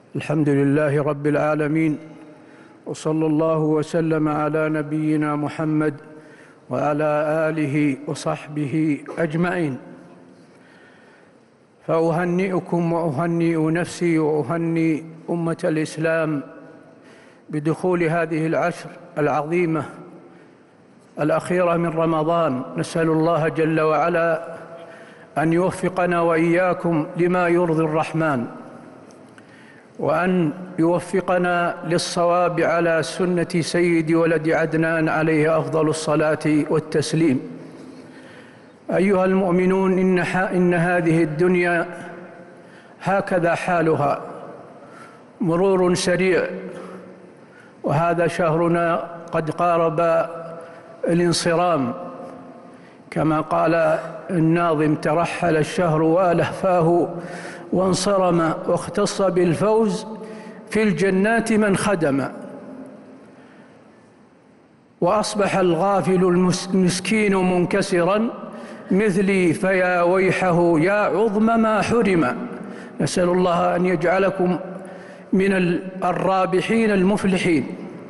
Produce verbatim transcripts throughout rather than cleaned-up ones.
الحمد لله رب العالمين، وصلى الله وسلم على نبينا محمد وعلى آله وصحبه أجمعين. فأهنئكم وأهنئ نفسي وأهنئ أمة الإسلام بدخول هذه العشر العظيمة الأخيرة من رمضان. نسأل الله جل وعلا أن يوفقنا وإياكم لما يرضي الرحمن، وأن يوفقنا للصواب على سنة سيد ولد عدنان عليه أفضل الصلاة والتسليم. أيها المؤمنون، إن, إن هذه الدنيا هكذا حالها، مرور سريع، وهذا شهرنا قد قارب الانصرام، كما قال الناظم: ترحل الشهر وألهفاه وانصرم، واختص بالفوز في الجنات من خدم. وأصبح الغافل المسكين منكسرا مثلي، فيا ويحه يا عظم ما حرم. نسأل الله أن يجعلكم من الرابحين المفلحين.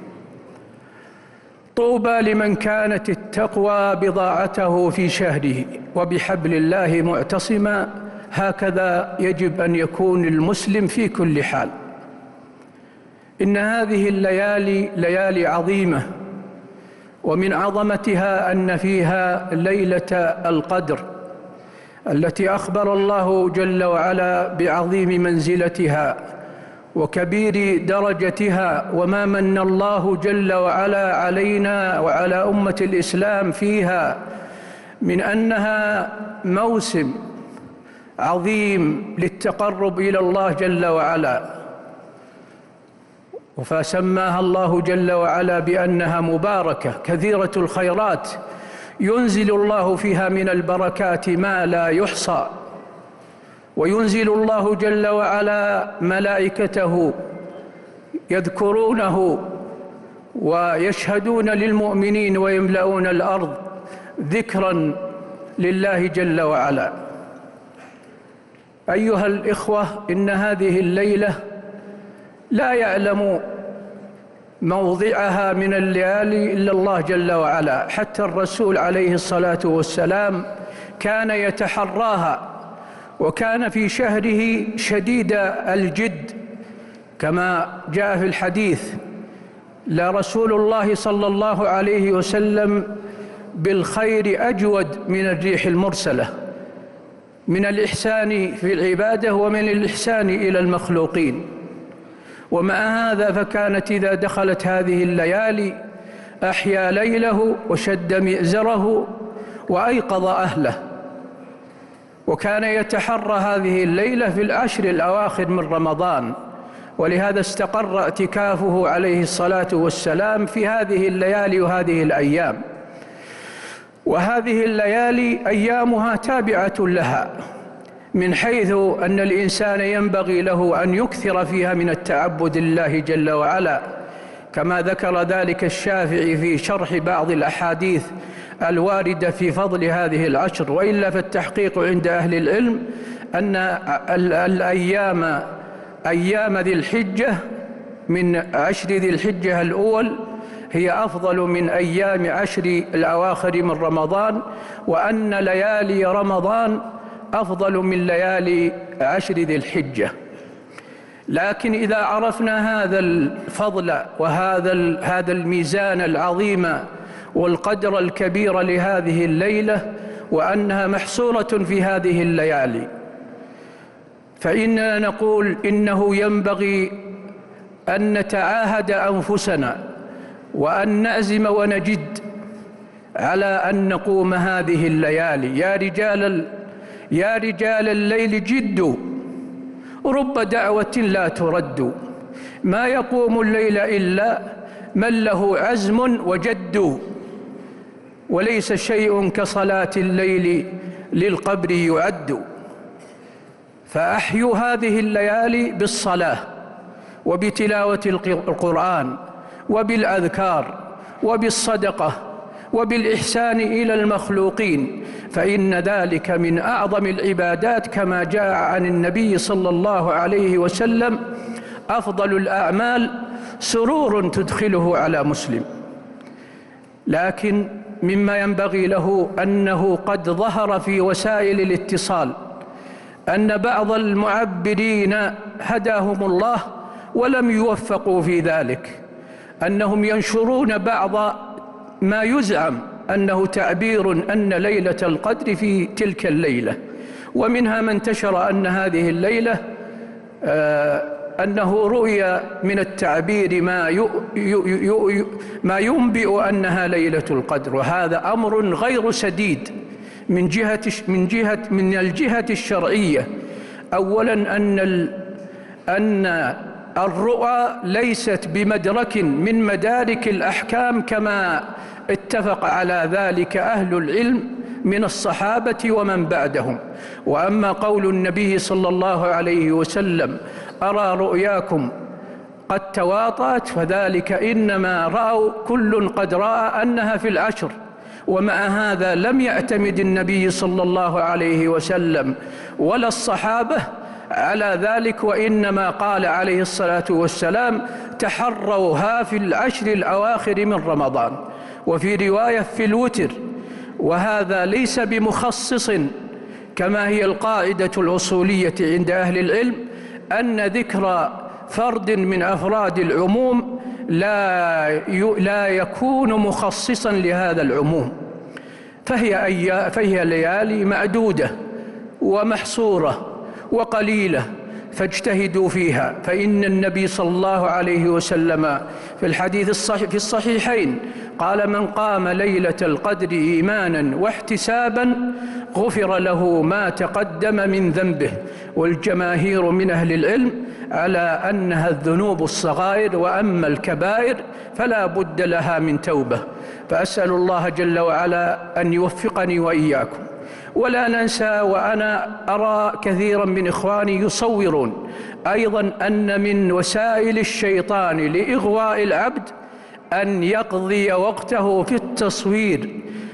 طوبى لمن كانت التقوى بضاعته في شهره وبحبل الله معتصما. هكذا يجب أن يكون المسلم في كل حال. إن هذه الليالي ليالي عظيمة، ومن عظمتها أن فيها ليلة القدر التي أخبر الله جل وعلا بعظيم منزلتها وكبير درجتها، وما من الله جل وعلا علينا وعلى أمة الإسلام فيها من أنها موسم عظيم للتقرب إلى الله جل وعلا. فسماها الله جل وعلا بأنها مباركة كثيرة الخيرات، ينزل الله فيها من البركات ما لا يحصى. وينزل الله جل وعلا ملائكته يذكرونه ويشهدون للمؤمنين ويملؤون الأرض ذكرا لله جل وعلا. أيها الإخوة، إن هذه الليلة لا يعلم موضعها من الليالي إلا الله جل وعلا. حتى الرسول عليه الصلاة والسلام كان يتحراها، وكان في شهره شديد الجد، كما جاء في الحديث: لا رسول الله صلى الله عليه وسلم بالخير أجود من الريح المرسلة، من الإحسان في العبادة ومن الإحسان إلى المخلوقين. ومع هذا فكانت إذا دخلت هذه الليالي أحيا ليله وشد مئزره وأيقظ أهله، وكان يتحرى هذه الليلة في العشر الأواخر من رمضان. ولهذا استقر اعتكافه عليه الصلاة والسلام في هذه الليالي وهذه الأيام. وهذه الليالي أيامها تابعة لها، من حيث أن الإنسان ينبغي له أن يكثر فيها من التعبد لله جل وعلا، كما ذكر ذلك الشافعي في شرح بعض الأحاديث الواردة في فضل هذه العشر. وإلا فالتحقيق عند أهل العلم أن الأيام أيام ذي الحجة من عشر ذي الحجة الأول هي أفضل من أيام عشر الأواخر من رمضان، وأن ليالي رمضان أفضل من ليالي عشر ذي الحجة. لكن إذا عرفنا هذا الفضل وهذا هذا الميزان العظيم والقدر الكبير لهذه الليلة، وأنها محصورة في هذه الليالي، فإننا نقول إنه ينبغي أن نتعاهد أنفسنا وأن نعزم ونجد على أن نقوم هذه الليالي. يا رجال يا رجال الليل جدوا، رب دعوة لا ترد، ما يقوم الليل إلا من له عزم وجد، وليس شيء كصلاة الليل للقبر يعد. فأحيوا هذه الليالي بالصلاة وبتلاوة القرآن وبالأذكار وبالصدقة وبالإحسان إلى المخلوقين، فإن ذلك من أعظم العبادات، كما جاء عن النبي صلى الله عليه وسلم: أفضل الأعمال سرور تدخله على مسلم. لكن مما ينبغي له أنه قد ظهر في وسائل الاتصال أن بعض المعبرين هداهم الله ولم يوفقوا في ذلك، أنهم ينشرون بعض ما يزعم أنه تعبير أن ليلة القدر في تلك الليلة، ومنها من انتشر أن هذه الليلة آه أنه رؤي من التعبير ما ما ينبئ أنها ليلة القدر، وهذا أمر غير سديد من جهة من جهة من الجهة الشرعية. أولاً أن أن الرؤى ليست بمدرك من مدارك الأحكام كما اتفق على ذلك أهل العلم من الصحابة ومن بعدهم. وأما قول النبي صلى الله عليه وسلم أرى رؤياكم قد تواطأت فذلك إنما رأوا كل قد رأى أنها في العشر، ومع هذا لم يعتمد النبي صلى الله عليه وسلم ولا الصحابة على ذلك، وإنما قال عليه الصلاة والسلام تحروها في العشر الأواخر من رمضان، وفي رواية في الوتر. وهذا ليس بمخصص كما هي القاعدة الأصولية عند أهل العلم أن ذكر فرد من أفراد العموم لا لا يكون مخصصا لهذا العموم، فهي أي فهي ليالي معدودة ومحصورة وقليلة، فاجتهدوا فيها. فإن النبي صلى الله عليه وسلم في الحديث الصحيح في الصحيحين قال من قام ليلة القدر إيمانا واحتسابا غفر له ما تقدم من ذنبه. والجماهير من أهل العلم على أنها الذنوب الصغائر، وأما الكبائر فلا بد لها من توبة. فأسأل الله جل وعلا أن يوفقني وإياكم. ولا ننسى، وأنا أرى كثيرا من إخواني يصورون أيضا أن من وسائل الشيطان لإغواء العبد أن يقضي وقته في التصوير.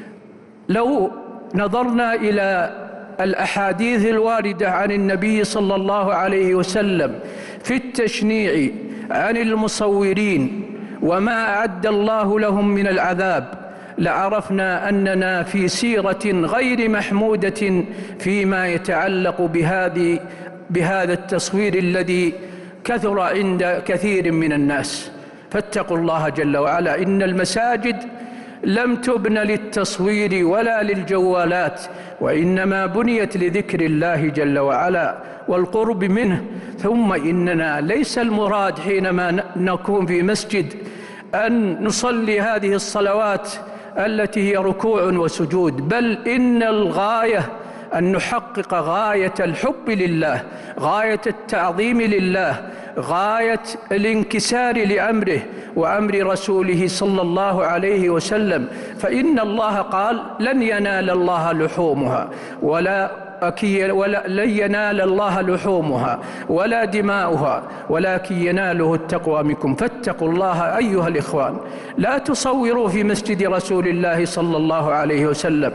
لو نظرنا إلى الأحاديث الواردة عن النبي صلى الله عليه وسلم في التشنيع عن المصورين وما أعد الله لهم من العذاب لعرفنا أننا في سيرة غير محمودة فيما يتعلق بهذه بهذا التصوير الذي كثر عند كثير من الناس. فاتقوا الله جل وعلا، إن المساجد لم تبن للتصوير ولا للجوالات، وإنما بنيت لذكر الله جل وعلا والقرب منه. ثم إننا ليس المراد حينما نكون في مسجد أن نصلي هذه الصلوات التي هي ركوع وسجود، بل إن الغاية أن نحقق غاية الحب لله، غاية التعظيم لله، غاية الانكسار لأمره وأمر رسوله صلى الله عليه وسلم. فإن الله قال لن ينال الله لحومها ولا ولا لن ينال الله لحومها ولا دماؤها ولكن يناله التقوى منكم. فاتقوا الله أيها الإخوان، لا تصوروا في مسجد رسول الله صلى الله عليه وسلم.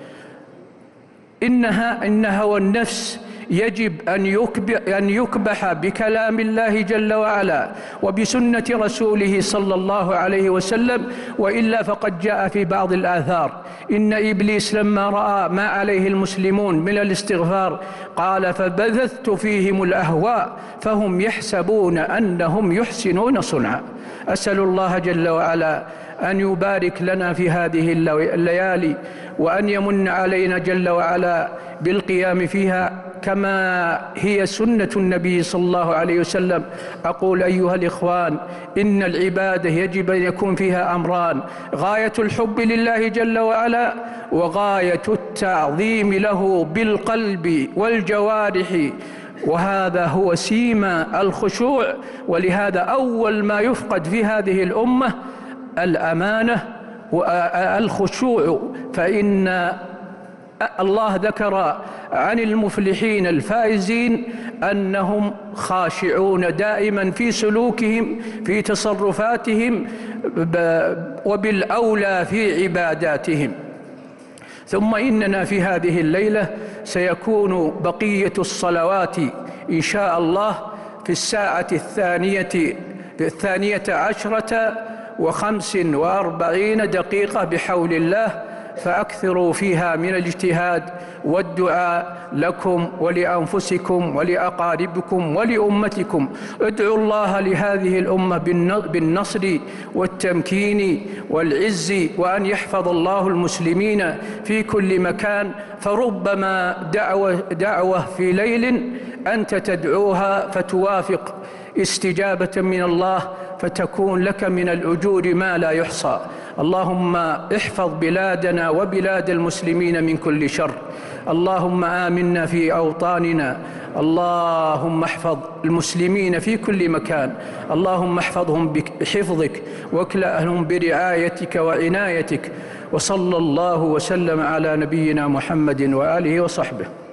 إنها إن هوى النفس يجب أن يكبح بكلام الله جل وعلا وبسنة رسوله صلى الله عليه وسلم، وإلا فقد جاء في بعض الآثار إن إبليس لما رأى ما عليه المسلمون من الاستغفار قال فبثثت فيهم الأهواء فهم يحسبون أنهم يحسنون صنعا. أسأل الله جل وعلا أن يبارك لنا في هذه الليالي، وأن يمن علينا جل وعلا بالقيام فيها كما هي سنة النبي صلى الله عليه وسلم. أقول أيها الإخوان، إن العبادة يجب أن يكون فيها أمران: غاية الحب لله جل وعلا، وغاية التعظيم له بالقلب والجوارح، وهذا هو سيما الخشوع. ولهذا أول ما يفقد في هذه الأمة الأمانة والخشوع، فإن الله ذكر عن المفلحين الفائزين أنهم خاشعون دائما في سلوكهم في تصرفاتهم وبالأولى في عباداتهم. ثم إننا في هذه الليلة سيكون بقية الصلوات إن شاء الله في الساعة الثانية الثانية عشرة وخمس وأربعين دقيقة بحول الله، فأكثروا فيها من الاجتهاد والدعاء لكم ولأنفسكم ولأقاربكم ولأمتكم. ادعوا الله لهذه الأمة بالنصر والتمكين والعز، وأن يحفظ الله المسلمين في كل مكان. فربما دعوة, دعوة في ليل أنت تدعوها فتوافق استجابة من الله، فتكون لك من الأجور ما لا يحصى. اللهم احفظ بلادنا وبلاد المسلمين من كل شر. اللهم آمنا في أوطاننا. اللهم احفظ المسلمين في كل مكان. اللهم احفظهم بحفظك واكلأهم برعايتك وعنايتك. وصلى الله وسلم على نبينا محمد وآله وصحبه.